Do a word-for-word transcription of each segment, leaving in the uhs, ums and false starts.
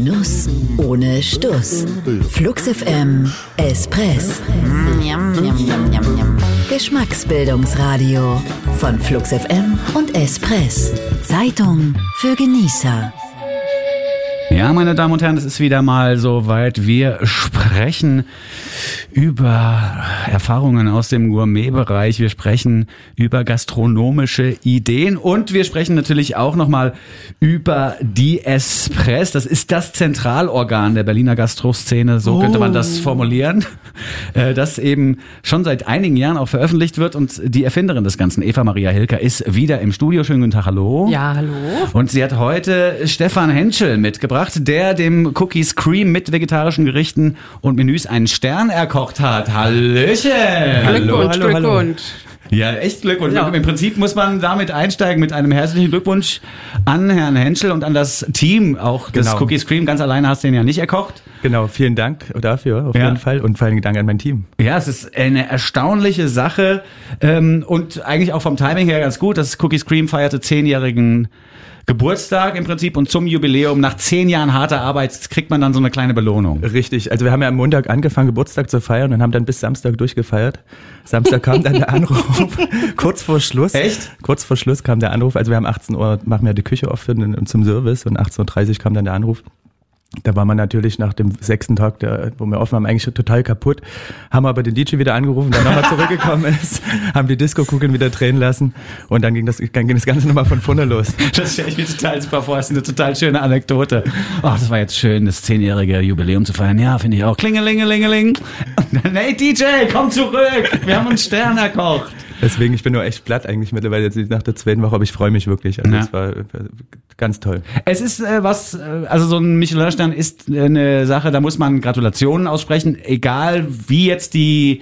Genuss ohne Stuss. Flux F M Espress. Geschmacksbildungsradio von Flux F M und Espress. Zeitung für Genießer. Ja, meine Damen und Herren, es ist wieder mal soweit. Wir sprechen über Erfahrungen aus dem Gourmet-Bereich. Wir sprechen über gastronomische Ideen und wir sprechen natürlich auch nochmal über die Espress. Das ist das Zentralorgan der Berliner Gastroszene, so oh. könnte man das formulieren, das eben schon seit einigen Jahren auch veröffentlicht wird. Und die Erfinderin des Ganzen, Eva Maria Hilker, ist wieder im Studio. Schönen guten Tag, hallo. Ja, hallo. Und sie hat heute Stefan Henschel mitgebracht, der dem Cookies Cream mit vegetarischen Gerichten und Menüs einen Stern erkocht hat. Hallöchen! Glückwunsch, hallo, hallo, Glückwunsch. Ja, echt Glückwunsch. Ja. Im Prinzip muss man damit einsteigen mit einem herzlichen Glückwunsch an Herrn Henschel und an das Team auch des genau. Cookies Cream. Ganz alleine hast du ihn ja nicht erkocht. Genau, vielen Dank dafür auf ja. jeden Fall und vor allem Dank an mein Team. Ja, es ist eine erstaunliche Sache ähm, und eigentlich auch vom Timing her ganz gut. Das Cookies Cream feierte zehnjährigen Geburtstag im Prinzip und zum Jubiläum nach zehn Jahren harter Arbeit kriegt man dann so eine kleine Belohnung. Richtig, also wir haben ja am Montag angefangen Geburtstag zu feiern und haben dann bis Samstag durchgefeiert. Samstag kam dann der Anruf, kurz vor Schluss. Echt? Kurz vor Schluss kam der Anruf, also wir haben achtzehn Uhr, machen wir die Küche offen zum Service und achtzehn Uhr dreißig kam dann der Anruf. Da war man natürlich nach dem sechsten Tag, der, wo wir offen waren, eigentlich total kaputt. Haben aber den D J wieder angerufen, der nochmal zurückgekommen ist, haben die Disco-Kugeln wieder drehen lassen und dann ging das, dann ging das Ganze nochmal von vorne los. Das stelle ich mir total super vor, das ist eine total schöne Anekdote. Ach, das war jetzt schön, das zehnjährige Jubiläum zu feiern. Ja, finde ich auch. Klingelingelingeling. Hey D J, komm zurück, wir haben uns Stern erkocht. Deswegen, ich bin nur echt platt eigentlich mittlerweile jetzt nach der zweiten Woche, aber ich freue mich wirklich. Also es ja. war ganz toll. Es ist äh, was, äh, also so ein Michelin-Stern ist äh, eine Sache, da muss man Gratulationen aussprechen, egal wie jetzt die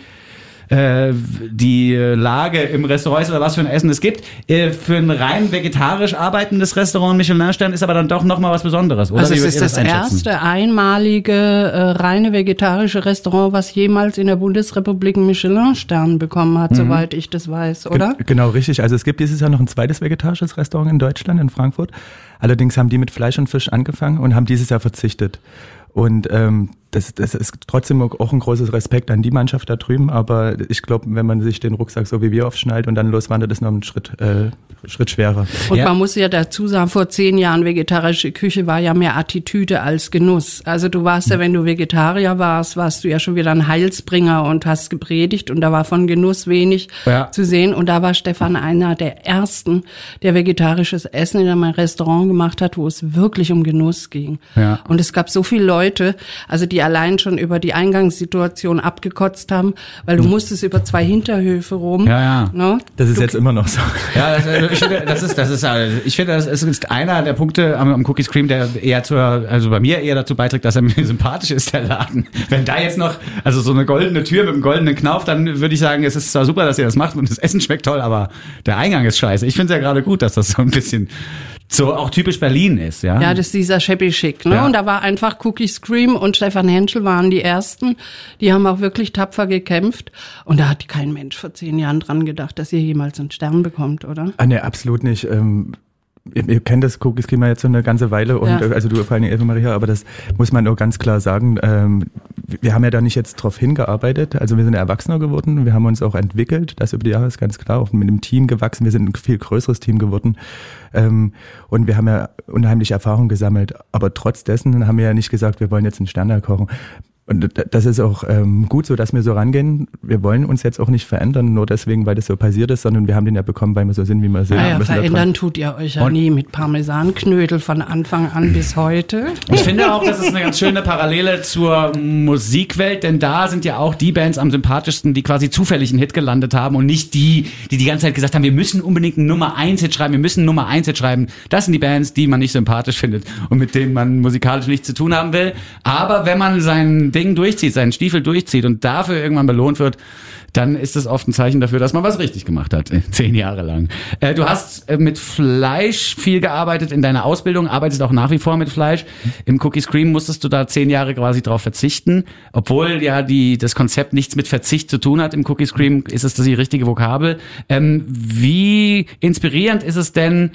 äh, die Lage im Restaurant ist oder was für ein Essen es gibt. Äh, für ein rein vegetarisch arbeitendes Restaurant Michelin-Stern ist aber dann doch nochmal was Besonderes, oder? Also es Wie ist das, das erste einmalige äh, reine vegetarische Restaurant, was jemals in der Bundesrepublik einen Michelin-Stern bekommen hat, mhm. soweit ich das weiß, oder? Ge- genau, richtig. Also es gibt dieses Jahr noch ein zweites vegetarisches Restaurant in Deutschland, in Frankfurt. Allerdings haben die mit Fleisch und Fisch angefangen und haben dieses Jahr verzichtet. Und ähm, das, das ist trotzdem auch ein großes Respekt an die Mannschaft da drüben, aber ich glaube, wenn man sich den Rucksack so wie wir aufschnallt und dann loswandert, ist noch ein Schritt, äh, Schritt schwerer. Und ja. man muss ja dazu sagen, vor zehn Jahren vegetarische Küche war ja mehr Attitüde als Genuss. Also du warst ja, wenn du Vegetarier warst, warst du ja schon wieder ein Heilsbringer und hast gepredigt und da war von Genuss wenig ja. zu sehen. Und da war Stefan einer der ersten, der vegetarisches Essen in einem Restaurant gemacht hat, wo es wirklich um Genuss ging. Ja. Und es gab so viele Leute, also die allein schon über die Eingangssituation abgekotzt haben, weil du musstest über zwei Hinterhöfe rum. Ja, ja. Ne? Das ist du, jetzt immer noch so. Ja, das, ich finde, das ist, das ist, ich finde, das ist einer der Punkte am, am Cookies Cream, der eher zur, also bei mir eher dazu beiträgt, dass er mir sympathisch ist, der Laden. Wenn da jetzt noch, also so eine goldene Tür mit einem goldenen Knauf, dann würde ich sagen, es ist zwar super, dass ihr das macht und das Essen schmeckt toll, aber der Eingang ist scheiße. Ich finde es ja gerade gut, dass das so ein bisschen so auch typisch Berlin ist, ja. Ja, das ist dieser Shabby Chic, ne? Ja. Und da war einfach Cookies Cream und Stefan Henschel waren die Ersten. Die haben auch wirklich tapfer gekämpft. Und da hat kein Mensch vor zehn Jahren dran gedacht, dass ihr jemals einen Stern bekommt, oder? Ah, nee, absolut nicht. Ähm Ihr, ihr kennt das Cookies Cream jetzt so eine ganze Weile und Ja. also du vor allem Eva Maria, aber das muss man auch ganz klar sagen. Ähm, wir haben ja da nicht jetzt drauf hingearbeitet, also wir sind Erwachsener geworden, wir haben uns auch entwickelt, das über die Jahre ist ganz klar, auch mit dem Team gewachsen, wir sind ein viel größeres Team geworden ähm, und wir haben ja unheimliche Erfahrung gesammelt, aber trotz dessen haben wir ja nicht gesagt, wir wollen jetzt einen Stern kochen. Und das ist auch ähm, gut so, dass wir so rangehen. Wir wollen uns jetzt auch nicht verändern, nur deswegen, weil das so passiert ist, sondern wir haben den ja bekommen, weil wir so sind, wie wir sind. Naja, wir verändern tut ihr euch ja Und nie mit Parmesanknödel von Anfang an bis heute. Ich finde auch, das ist eine ganz schöne Parallele zur Musikwelt, denn da sind ja auch die Bands am sympathischsten, die quasi zufällig einen Hit gelandet haben und nicht die, die die ganze Zeit gesagt haben, wir müssen unbedingt einen Nummer eins Hit schreiben, wir müssen einen Nummer eins Hit schreiben. Das sind die Bands, die man nicht sympathisch findet und mit denen man musikalisch nichts zu tun haben will. Aber wenn man sein Ding durchzieht, seinen Stiefel durchzieht und dafür irgendwann belohnt wird, dann ist das oft ein Zeichen dafür, dass man was richtig gemacht hat, zehn Jahre lang. Äh, du hast äh, mit Fleisch viel gearbeitet in deiner Ausbildung, arbeitest auch nach wie vor mit Fleisch. Im Cookies Cream musstest du da zehn Jahre quasi drauf verzichten, obwohl ja die das Konzept nichts mit Verzicht zu tun hat. Im Cookies Cream ist es das die richtige Vokabel. Ähm, wie inspirierend ist es denn,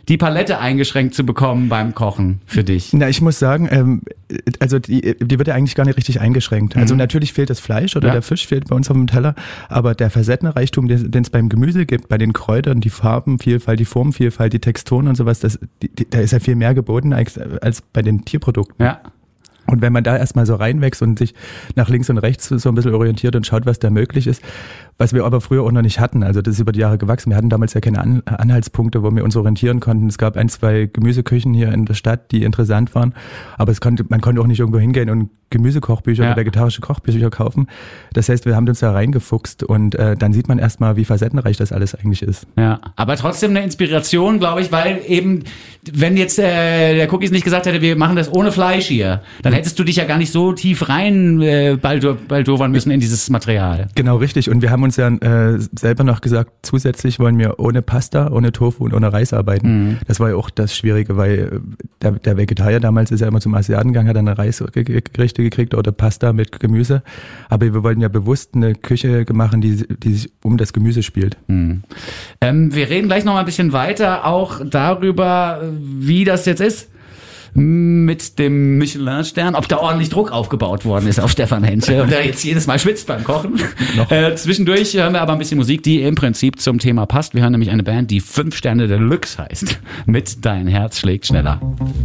die Palette eingeschränkt zu bekommen beim Kochen für dich? Na, ich muss sagen, ähm, also die, die wird ja eigentlich gar nicht richtig eingeschränkt. Also Mhm. natürlich fehlt das Fleisch oder Ja. der Fisch fehlt bei uns auf dem Teller, aber der Facettenreichtum, den den es beim Gemüse gibt, bei den Kräutern, die Farbenvielfalt, die Formenvielfalt, die Texturen und sowas, das, die, die, da ist ja viel mehr geboten als, als bei den Tierprodukten. Ja. Und wenn man da erstmal so reinwächst und sich nach links und rechts so ein bisschen orientiert und schaut, was da möglich ist, was wir aber früher auch noch nicht hatten, also das ist über die Jahre gewachsen. Wir hatten damals ja keine An- Anhaltspunkte, wo wir uns orientieren konnten. Es gab ein, zwei Gemüseküchen hier in der Stadt, die interessant waren, aber es konnte, man konnte auch nicht irgendwo hingehen und Gemüsekochbücher Ja. oder vegetarische Kochbücher kaufen. Das heißt, wir haben uns da reingefuchst und äh, dann sieht man erstmal, wie facettenreich das alles eigentlich ist. Ja, aber trotzdem eine Inspiration, glaube ich, weil eben, wenn jetzt äh, der Cookies nicht gesagt hätte, wir machen das ohne Fleisch hier, dann hättest du dich ja gar nicht so tief rein äh, baldo- baldowern müssen in dieses Material. Genau, richtig. Und wir haben uns ja äh, selber noch gesagt, zusätzlich wollen wir ohne Pasta, ohne Tofu und ohne Reis arbeiten. Mhm. Das war ja auch das Schwierige, weil äh, der, der Vegetarier damals ist ja immer zum Asiaten gegangen, hat dann Reisgerichte gekriegt oder Pasta mit Gemüse. Aber wir wollten ja bewusst eine Küche machen, die, die sich um das Gemüse spielt. Mhm. Ähm, wir reden gleich noch mal ein bisschen weiter auch darüber, wie das jetzt ist mit dem Michelin-Stern, ob da ordentlich Druck aufgebaut worden ist auf Stefan Henschel und der jetzt jedes Mal schwitzt beim Kochen. Äh, zwischendurch hören wir aber ein bisschen Musik, die im Prinzip zum Thema passt. Wir hören nämlich eine Band, die fünf Sterne Deluxe heißt. Mit Dein Herz schlägt schneller.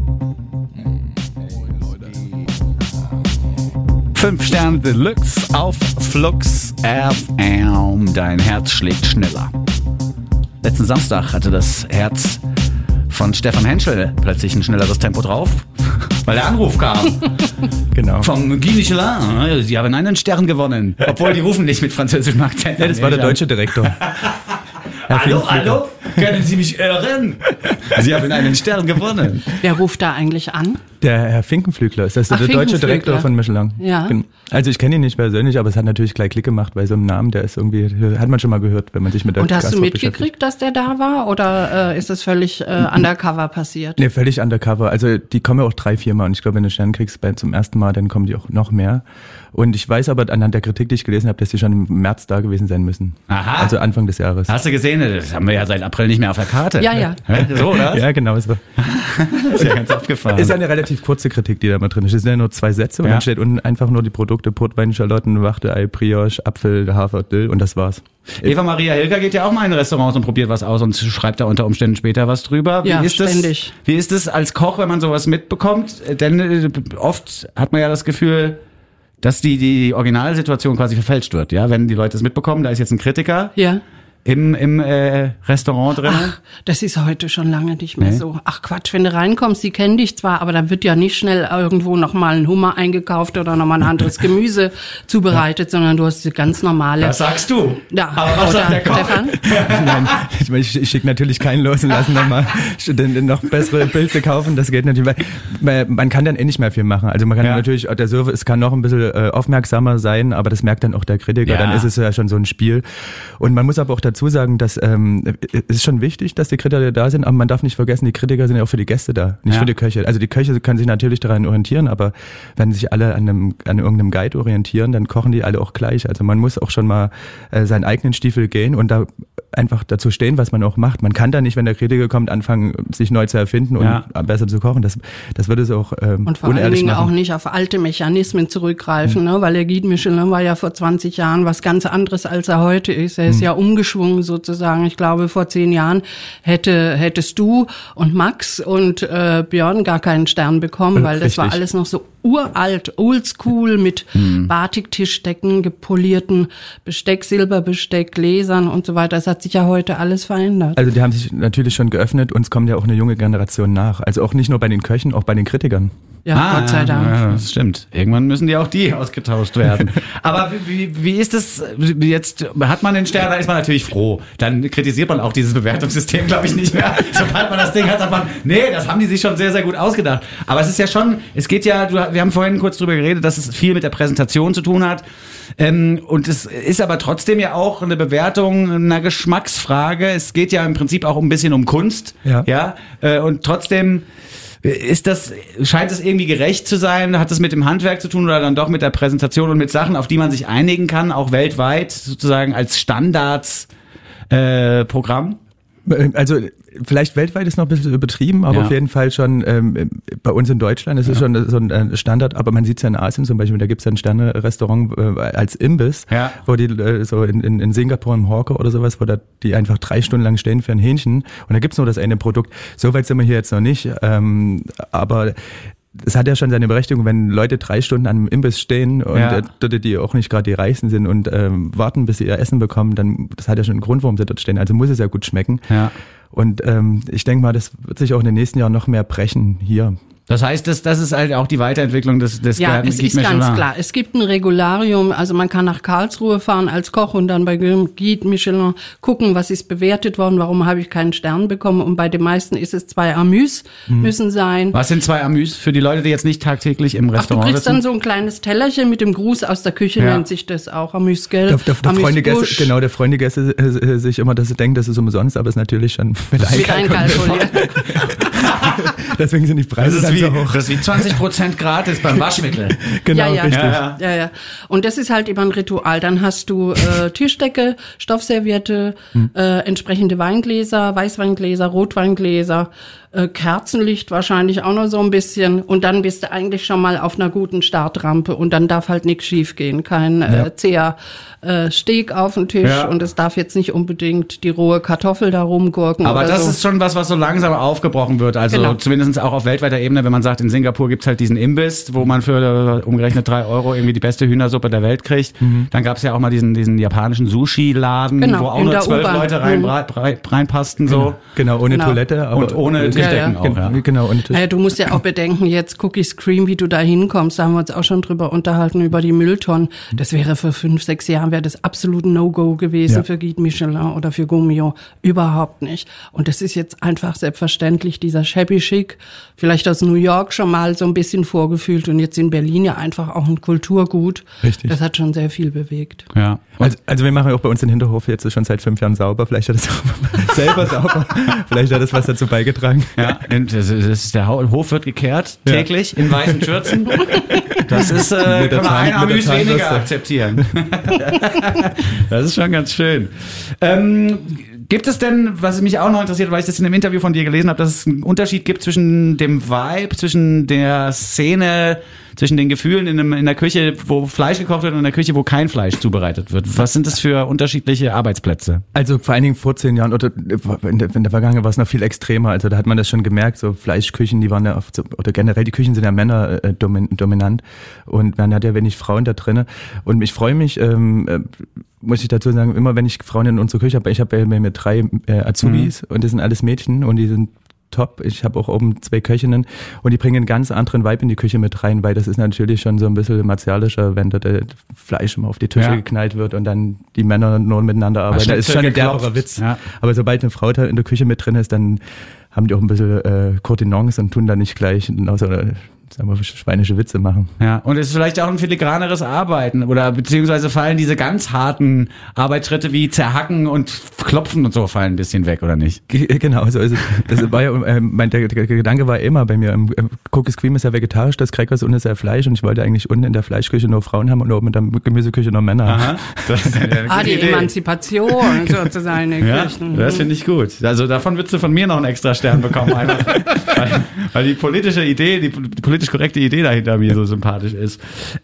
fünf Sterne Deluxe auf Flux F M. Dein Herz schlägt schneller. Letzten Samstag hatte das Herz von Stefan Henschel plötzlich ein schnelleres Tempo drauf, weil der Anruf kam. Genau. Vom Guy Michelin. Sie haben einen Stern gewonnen. Obwohl, die rufen nicht mit französischem Akzent. Ja, das war der deutsche Direktor. Hallo, hallo? Können Sie mich hören? Sie haben einen Stern gewonnen. Wer ruft da eigentlich an? Der Herr Finkenflügler, ist das Ach, der deutsche Finkenflügler. Direktor von Michelin? Ja. Gen- Also ich kenne ihn nicht persönlich, aber es hat natürlich gleich Klick gemacht bei so einem Namen, der ist irgendwie, hat man schon mal gehört, wenn man sich mit der Und hast du Gastro beschäftigt. mitgekriegt, dass der da war? Oder äh, ist das völlig äh, undercover passiert? Nee, völlig undercover. Also die kommen ja auch drei, vier Mal und ich glaube, wenn du einen Stern kriegst bei, zum ersten Mal, dann kommen die auch noch mehr. Und ich weiß aber anhand der Kritik, die ich gelesen habe, dass die schon im März da gewesen sein müssen. Aha. Also Anfang des Jahres. Hast du gesehen? Das haben wir ja seit April nicht mehr auf der Karte. Ja, ja. Hä? So, oder? Ja, genau so. Ist ja ganz abgefahren. Ist eine relativ kurze Kritik, die da mal drin ist. Es sind ja nur zwei Sätze und Ja. dann steht unten einfach nur die Produkte Portwein, Schalotten, Wachteei, Brioche, Apfel, Hafer, Dill und das war's. Eva Maria Hilger geht ja auch mal in Restaurants und probiert was aus und schreibt da unter Umständen später was drüber. Wie Ja, ist das, ständig. Wie ist es als Koch, wenn man sowas mitbekommt? Denn äh, oft hat man ja das Gefühl, dass die, die Originalsituation quasi verfälscht wird. Ja, wenn die Leute es mitbekommen, da ist jetzt ein Kritiker Ja. im, im äh, Restaurant drin. Ach, das ist heute schon lange nicht mehr Nee. so. Ach Quatsch, wenn du reinkommst, die kennen dich zwar, aber da wird ja nicht schnell irgendwo nochmal ein Hummer eingekauft oder nochmal ein anderes Gemüse zubereitet, sondern du hast die ganz normale. Das sagst du. Ja, Aber was oder sagt der Koch? Stefan? Nein, ich, meine, ich, ich schicke natürlich keinen los und lassen dann mal den, noch bessere Pilze kaufen. Das geht natürlich, weil man kann dann eh nicht mehr viel machen. Also man kann Ja. natürlich, der Service kann noch ein bisschen äh, aufmerksamer sein, aber das merkt dann auch der Kritiker. Ja. Dann ist es ja schon so ein Spiel. Und man muss aber auch dazu sagen, dass ähm, es ist schon wichtig, dass die Kritiker da sind, aber man darf nicht vergessen, die Kritiker sind ja auch für die Gäste da, nicht Ja. für die Köche. Also die Köche können sich natürlich daran orientieren, aber wenn sich alle an, einem, an irgendeinem Guide orientieren, dann kochen die alle auch gleich. Also man muss auch schon mal äh, seinen eigenen Stiefel gehen und da einfach dazu stehen, was man auch macht. Man kann da nicht, wenn der Kritiker kommt, anfangen, sich neu zu erfinden und Ja. besser zu kochen. Das, das würde es auch ähm, Und vor allen unehrlich Dingen machen. auch nicht auf alte Mechanismen zurückgreifen, Hm. ne? Weil der Guide Michelin war ja vor zwanzig Jahren was ganz anderes, als er heute ist. Er ist Hm. ja umgeschwungen sozusagen. Ich glaube, vor zehn Jahren hätte, hättest du und Max und äh, Björn gar keinen Stern bekommen, weil das war Richtig. alles noch so uralt, oldschool mit Hm. Batiktischdecken, gepolierten Besteck, Silberbesteck, Gläsern und so weiter. Das hat sich ja heute alles verändert. Also die haben sich natürlich schon geöffnet, uns kommt ja auch eine junge Generation nach. Also auch nicht nur bei den Köchen, auch bei den Kritikern. Ja, Ah, Gott sei Dank. Ja, das stimmt. Irgendwann müssen die auch die ausgetauscht werden. Aber wie, wie, wie ist das jetzt? Hat man den Stern, da ist man natürlich froh. Dann kritisiert man auch dieses Bewertungssystem, glaube ich, nicht mehr. Sobald man das Ding hat, sagt man, nee, das haben die sich schon sehr, sehr gut ausgedacht. Aber es ist ja schon, es geht ja, du, wir haben vorhin kurz drüber geredet, dass es viel mit der Präsentation zu tun hat. Ähm, und es ist aber trotzdem ja auch eine Bewertung einer Geschmacksfrage. Es geht ja im Prinzip auch ein bisschen um Kunst. Ja. Ja. Äh, und trotzdem ist das, scheint es irgendwie gerecht zu sein? Hat es mit dem Handwerk zu tun oder dann doch mit der Präsentation und mit Sachen, auf die man sich einigen kann, auch weltweit sozusagen als Standards äh, Programm? Also vielleicht weltweit ist noch ein bisschen übertrieben, aber Ja. auf jeden Fall schon ähm, bei uns in Deutschland ist es ja. schon so ein Standard, aber man sieht es ja in Asien zum Beispiel, da gibt es ja ein Sterne-Restaurant äh, als Imbiss, Ja. wo die äh, so in, in, in Singapur im Hawker oder sowas, wo da die einfach drei Stunden lang stehen für ein Hähnchen und da gibt's nur das eine Produkt. So weit sind wir hier jetzt noch nicht, ähm, aber es hat ja schon seine Berechtigung, wenn Leute drei Stunden an einem Imbiss stehen und Ja. äh, dort die auch nicht gerade die Reichsten sind und ähm, warten, bis sie ihr Essen bekommen, dann das hat ja schon einen Grund, warum sie dort stehen. Also muss es ja gut schmecken. Ja. Und ähm, ich denke mal, das wird sich auch in den nächsten Jahren noch mehr brechen hier. Das heißt, das, das ist halt auch die Weiterentwicklung des, des Ja, Guide es ist Michelin. ganz klar. Es gibt ein Regularium, also man kann nach Karlsruhe fahren als Koch und dann bei Guide Michelin gucken, was ist bewertet worden, warum habe ich keinen Stern bekommen. Und bei den meisten ist es zwei Amüs Mhm. müssen sein. Was sind zwei Amüs für die Leute, die jetzt nicht tagtäglich im Ach, du Restaurant kriegst sitzen? dann so ein kleines Tellerchen mit dem Gruß aus der Küche, Ja. nennt sich das auch. Amüs Gelb, Der, der, der Amüs Freunde Busch. Gäste, genau, der Freunde Gäste äh, sich immer, dass sie denken, das ist umsonst, aber es ist natürlich schon mit Mit einkalkuliert. einkalkuliert. Deswegen sind die Das Preise ist, dann wie, so hoch. das ist wie zwanzig Prozent gratis beim Waschmittel. Genau, ja, ja. richtig. Ja, ja. Ja, ja. Und das ist halt immer ein Ritual. Dann hast du äh, Tischdecke, Stoffserviette, Hm. äh, entsprechende Weingläser, Weißweingläser, Rotweingläser, äh, Kerzenlicht wahrscheinlich auch noch so ein bisschen. Und dann bist du eigentlich schon mal auf einer guten Startrampe und dann darf halt nichts schief gehen. Kein Ja. äh, zäher äh, Steak auf dem Tisch Ja. und es darf jetzt nicht unbedingt die rohe Kartoffel da rumgurken Aber oder das so. ist schon was, was so langsam aufgebrochen wird. Also Genau. zumindest auch auf weltweiter Ebene, wenn man sagt, in Singapur gibt's halt diesen Imbiss, wo man für äh, umgerechnet drei Euro irgendwie die beste Hühnersuppe der Welt kriegt. Mhm. Dann gab's ja auch mal diesen, diesen japanischen Sushi-Laden, Genau, wo auch in nur der zwölf U-Bahn. Leute rein, Mhm. rein, reinpassten. So. Genau, ohne Genau. Toilette. Aber Und ohne äh, Tischdecken ja, auch. Ja. Genau, ohne Tisch. Naja, du musst ja auch bedenken, jetzt Cookies Cream, wie du da hinkommst, da haben wir uns auch schon drüber unterhalten, über die Mülltonnen. Das wäre vor fünf, sechs Jahren, wäre das absolut ein No-Go gewesen Ja. für Guide Michelin oder für Gourmillon. Überhaupt nicht. Und das ist jetzt einfach selbstverständlich, dieser Shabby Chic, vielleicht aus New York schon mal so ein bisschen vorgefühlt und jetzt in Berlin ja einfach auch ein Kulturgut. Richtig. Das hat schon sehr viel bewegt. Ja. Also, also wir machen auch bei uns den Hinterhof jetzt schon seit fünf Jahren sauber. Vielleicht hat es auch selber sauber. Vielleicht hat es was dazu beigetragen. Ja, und das ist, das ist der Hof wird gekehrt, Ja. täglich in weißen Schürzen. Das ist, äh, Mit der kann man ein Zahn- mit der Amüs weniger Zahnbürste. akzeptieren. Das ist schon ganz schön. Ähm, gibt es denn, was mich auch noch interessiert, weil ich das in einem Interview von dir gelesen habe, dass es einen Unterschied gibt zwischen dem Vibe, zwischen der Szene, zwischen den Gefühlen in, einem, in der Küche, wo Fleisch gekocht wird und in der Küche, wo kein Fleisch zubereitet wird. Was sind das für unterschiedliche Arbeitsplätze? Also vor allen Dingen vor zehn Jahren oder in der, in der Vergangenheit war es noch viel extremer. Also da hat man das schon gemerkt, so Fleischküchen, die waren ja oft so, oder generell die Küchen sind ja Männer äh, domin, dominant und man hat ja wenig Frauen da drinne. Und ich freue mich, ähm, äh, muss ich dazu sagen, immer wenn ich Frauen in unserer Küche habe, ich habe ja mit drei äh, Azubis mhm. und das sind alles Mädchen und die sind top. Ich habe auch oben zwei Köchinnen und die bringen einen ganz anderen Vibe in die Küche mit rein, weil das ist natürlich schon so ein bisschen martialischer, wenn da das Fleisch immer auf die Tische Ja. geknallt wird und dann die Männer nur miteinander arbeiten. Das ist schon ein derberer Witz. Ja. Aber sobald eine Frau da in der Küche mit drin ist, dann haben die auch ein bisschen äh, Courtinance und tun da nicht gleich außer, sagen wir, schweinische Witze machen. Ja, und es ist vielleicht auch ein filigraneres Arbeiten oder beziehungsweise fallen diese ganz harten Arbeitsschritte wie Zerhacken und Klopfen und so fallen ein bisschen weg, oder nicht? Ge- Genau, so ist es. Das war ja, äh, mein, der, der Gedanke war immer bei mir, im, im Cookies Cream ist ja vegetarisch, das Crackers unten ist ja Fleisch und ich wollte eigentlich unten in der Fleischküche nur Frauen haben und oben in der Gemüseküche nur Männer. Aha, das ist ja eine Ah, gute die Idee. Emanzipation sozusagen in den Ja, Küchen. das finde ich gut. Also davon würdest du von mir noch einen extra Stern bekommen, einfach, weil, weil die politische Idee, die, die politisch korrekte Idee dahinter mir so sympathisch ist.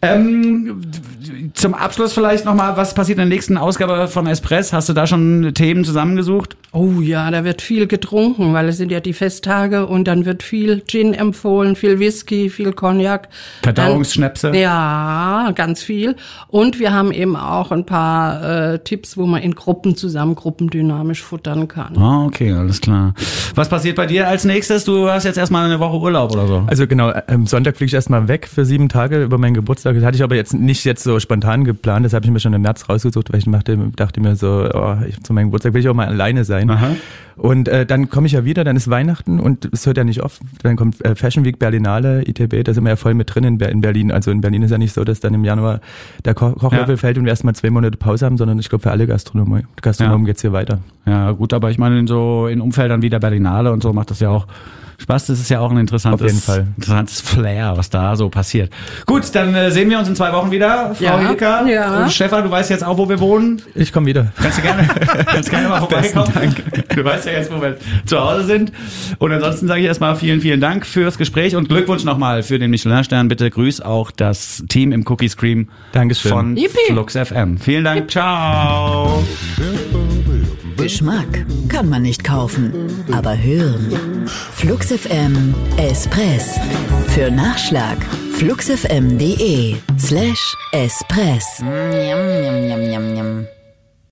Ähm, zum Abschluss vielleicht nochmal, was passiert in der nächsten Ausgabe von Espress? Hast du da schon Themen zusammengesucht? Oh ja, da wird viel getrunken, weil es sind ja die Festtage und dann wird viel Gin empfohlen, viel Whisky, viel Cognac. Verdauungsschnäpse? Dann, ja, ganz viel. Und wir haben eben auch ein paar äh, Tipps, wo man in Gruppen zusammen gruppendynamisch futtern kann. Ah, okay, alles klar. Was passiert bei dir als nächstes? Du hast jetzt erstmal eine Woche Urlaub oder so. Also genau, am Sonntag fliege ich erstmal weg für sieben Tage über meinen Geburtstag. Das hatte ich aber jetzt nicht jetzt so spontan geplant. Das habe ich mir schon im März rausgesucht, weil ich dachte, dachte mir so, oh, ich, zu meinem Geburtstag will ich auch mal alleine sein. Aha. Und äh, dann komme ich ja wieder, dann ist Weihnachten und es hört ja nicht auf. Dann kommt äh, Fashion Week Berlinale, I T B, da sind wir ja voll mit drin in, Ber- in Berlin. Also in Berlin ist ja nicht so, dass dann im Januar der Ko- Kochlöffel Ja. fällt und wir erstmal zwei Monate Pause haben, sondern ich glaube für alle Gastronomen, Gastronomen Ja. geht's hier weiter. Ja, gut, aber ich meine, in so in Umfeldern wie der Berlinale und so macht das ja auch Spaß, das ist ja auch ein interessantes, Auf jeden Fall. interessantes Flair, was da so passiert. Gut, dann äh, sehen wir uns in zwei Wochen wieder, Frau Ja, Hilka. ja. Stefan, du weißt jetzt auch, wo wir wohnen. Ich komme wieder. Kannst du gerne, kannst gerne mal vorbeikommen. Du weißt ja jetzt, wo wir zu Hause sind. Und ansonsten sage ich erstmal vielen, vielen Dank fürs Gespräch und Glückwunsch nochmal für den Michelin-Stern. Bitte grüß auch das Team im Cookie Scream Dankeschön. von Yippie. Flux F M. Vielen Dank. Ciao. Geschmack kann man nicht kaufen, aber hören. Flux F M Espress. Für Nachschlag fluxfm.de slash Espress. Yum, yum, yum, yum, yum.